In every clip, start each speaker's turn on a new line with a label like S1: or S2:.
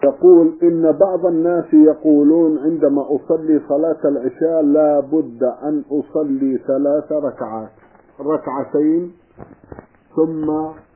S1: يقول إن بعض الناس يقولون عندما أصلي صلاة العشاء لا بد أن أصلي 3 ركعات، ركعتين ثم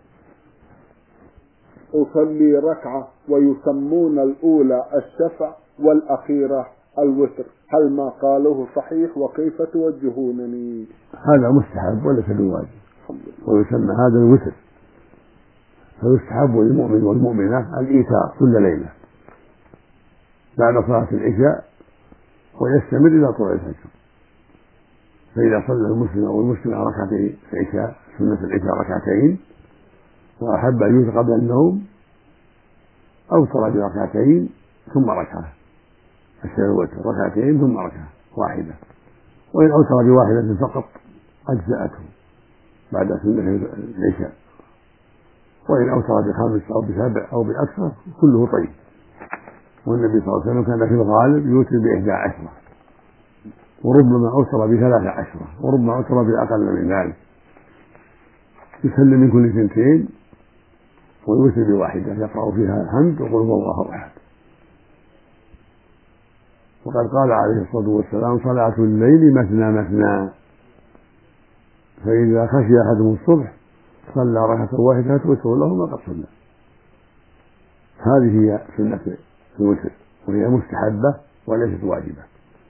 S1: أصلي ركعة، ويسمون الأولى الشفع والأخيرة الوتر، هل ما قاله صحيح وكيف توجهونني؟
S2: هذا مستحب وليس بواجب، ويسمى هذا الوتر، فيستحب للمؤمن والمؤمنة الإيتار كل ليلة بعد صلاة العشاء ويستمر إلى طلوع الفجر. فإذا صلى المسلم أو المسلمة ركعتي العشاء سنة العشاء ركعتين وأحب أن يوتر قبل النوم أوتر بركعتين ثم ركعة، الوتر ركعتين ثم ركعة واحدة، وإن أوتر بواحدة فقط أجزأته بعد سنة العشاء، وإن أوتر ب5 أو ب7 أو بأكثر كله طيب. والنبي صلى الله عليه وسلم كان في الغالب يوتر ب11 وربما أوتر ب13 وربما أوتر بأقل من ذلك، يسلم من كل 2 ويوتر بواحدة يقرأ فيها الحمد وقل هو الله أحد. وقد قال عليه الصلاة والسلام صلاة الليل مثنى مثنى، فإذا خشي أحدهم الصبح صلى ركعة واحدة توتر له ما قد صلى. هذه هي سنة الوتر، وهي مستحبة وليست واجبة،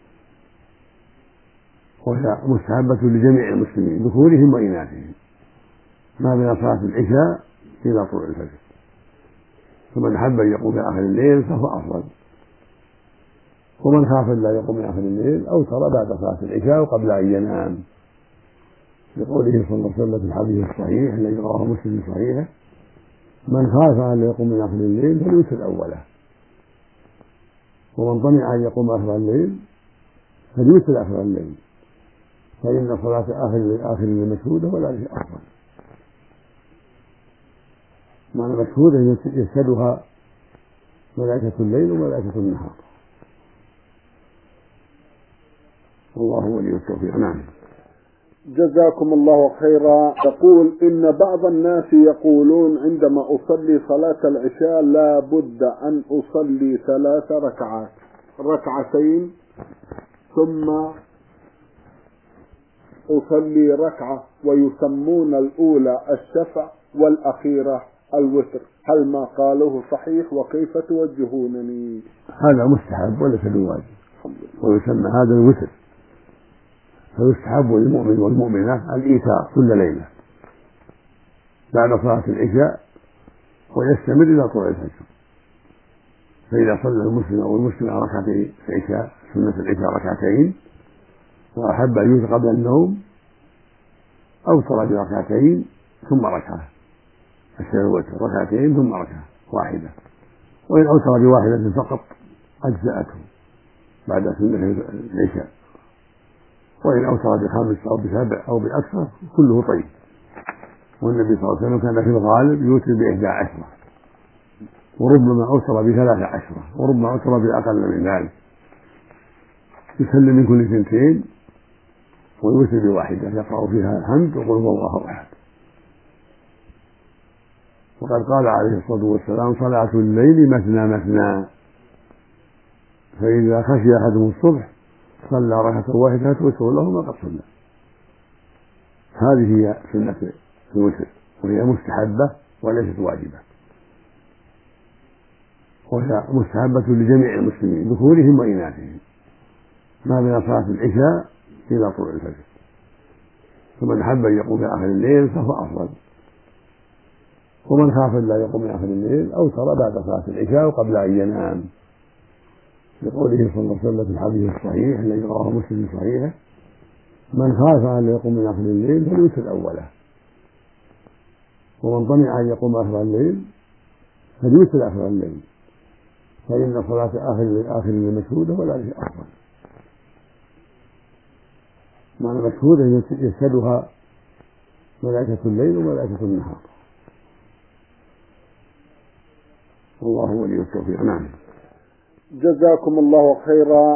S2: وهي مستحبة لجميع المسلمين ذكورهم وإناثهم ما بين صلاة العشاء إلى طلوع الفجر. فمن أحب أن يقوم في آخر الليل فهو أفضل، ومن خاف أن لا يقوم في آخر الليل أوتر بعد صلاة العشاء وقبل أن ينام، لقوله صلى الله عليه وسلم في الحديث الصحيح الذي رواه مسلم في صحيحه: من خاف أن لا يقوم من آخر الليل فليوتر أوله، ومن طمع أن يقوم آخر الليل فليوتر آخر الليل، فإن صلاة آخر الليل مشهودة ولا شيء أفضل. معنى مشهودة يشهدها ملائكة الليل وملائكة النهار، والله ولي التوفيق. نعم.
S1: جزاكم الله خيرا. يقول إن بعض الناس يقولون عندما أصلي صلاة العشاء لا بد أن أصلي 3 ركعات، ركعتين ثم أصلي ركعة، ويسمون الأولى الشفع والأخيرة الوتر، هل ما قاله صحيح وكيف توجهونني؟
S2: هذا مستحب وليس بواجب، ويسمى هذا الوتر، فيستحب للمؤمن والمؤمنة الإيتار كل ليلة بعد صلاة العشاء ويستمر إلى طلوع الفجر. فإذا صلى المسلم أو المسلمة ركعتي العشاء سنة العشاء ركعتين وأحب أن يوتر قبل النوم أوتر بركعتين ثم ركعة، الوتر ركعتين ثم ركعة واحدة، وإن أوتر بواحدة فقط أجزأته بعد سنة العشاء، وإن أوتر ب5 أو ب7 أو بأكثر كله طيب. والنبي صلى الله عليه وسلم كان في الغالب يوتر ب11 وربما أوتر ب13 وربما أوتر بأقل من ذلك، يسلم من كل 2 ويوتر بواحدة يقرأ فيها الحمد وقل هو الله أحد. وقد قال عليه الصلاة والسلام صلاة الليل مثنى مثنى، فإذا خشي أحدهم الصبح صلى ركعة واحدة توتر له ما قد صلى. هذه هي سنة الوتر، وهي مستحبة وليست واجبة، وهي مستحبة لجميع المسلمين ذكورهم وإناثهم ما بين صلاة العشاء إلى طلوع الفجر. فمن أحب أن يقوم في آخر الليل فهو أفضل، ومن خاف أن لا يقوم في آخر الليل أوتر بعد صلاة العشاء وقبل أن ينام، لقوله صلى الله عليه وسلم في الحديث الصحيح الذي رواه مسلم في صحيحه: من خاف أن لا يقوم من آخر الليل فليوتر أوله، ومن طمع أن يقوم آخر الليل فليوتر آخر الليل، فإن صلاة آخر الليل مشهودة ولا شيء أفضل. معنى مشهودة يشهدها ملائكة الليل وملائكة النهار، والله ولي التوفيق. نعم.
S1: جزاكم الله خيرا.